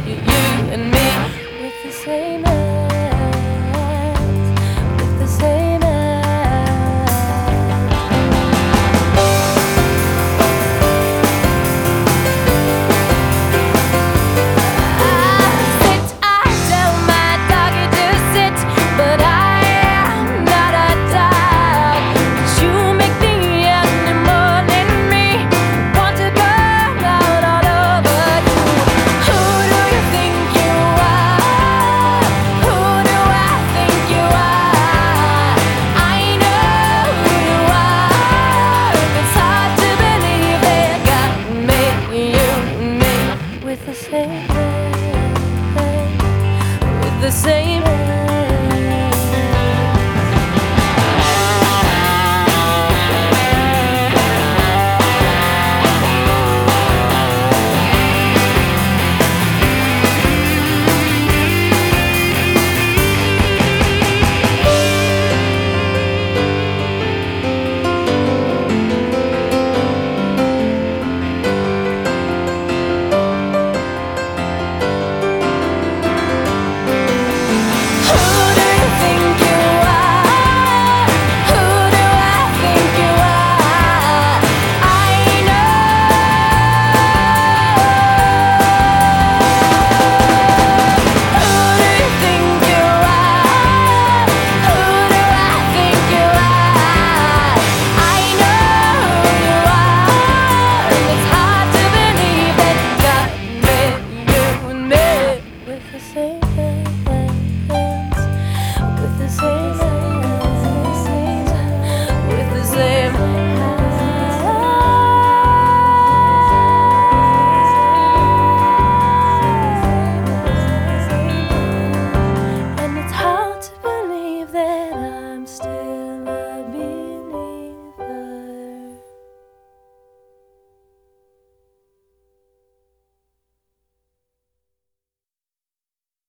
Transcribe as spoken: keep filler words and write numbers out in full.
you and me with the same hands, with the same hands. I sit, I tell my doggy to sit, but I am not a dog. 'Cause you make the animal in me want to go out all over you. Who do you think you are? Who do I think you are? I know who you are. It's hard to believe they got me, you and me with the same hand, with the same hand. Who do you think you are? Who do I think you are? I know. Who do you think you are? Who do I think you are? I know who you are, and it's hard to believe that you got me, you and me with the same.